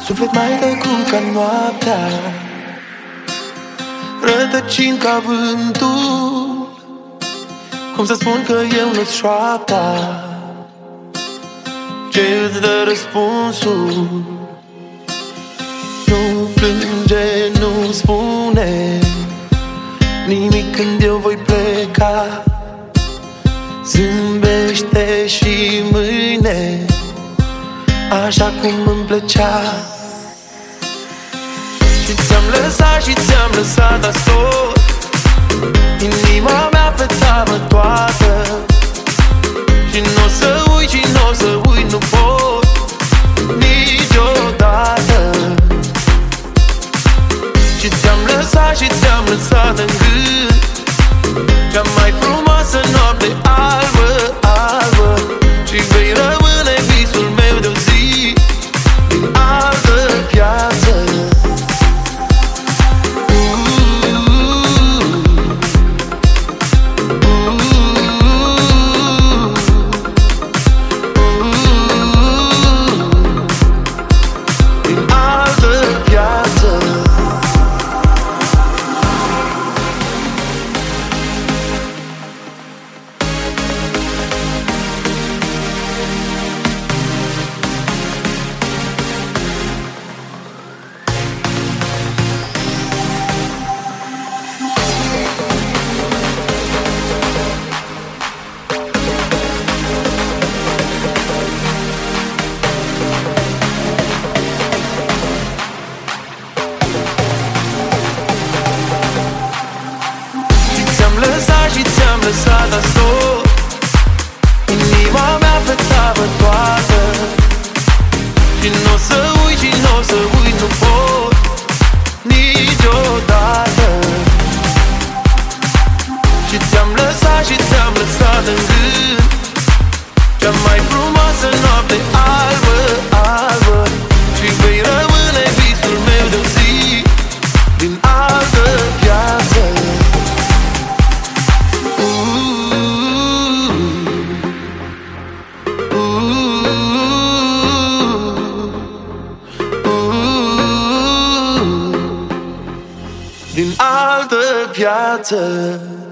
Suflet mai tăcut ca noaptea, rătăcind ca vântul. Cum să spun că eu nu-ți șoapta ce îți dă răspunsul? Nu plânge, nu spune nimic când eu voi pleca. Zâmbește și mâine așa cum îmi plăcea. Și ți-am lăsat și ți-am lăsat astor inima mea pe tavă toată. Și n-o să uit și n-o să uit, nu pot niciodată. Și ți-am lăsat și ți-am lăsat în gând cea mai frumoasă noapte albă, albă. Și vei rămâne visul meu de-o zi din altă viață. Din altă viață. Și ți-am lăsat astor inima mea pe tavă toată. Și n-o să uit și n-o să uit, nu pot niciodată. Și ți-am lăsat și ți-am lăsat în gând cea mai frumoasă noapte albă, albă. Și vei rămâne visul meu de-o zi din altă viață. Din altă viață.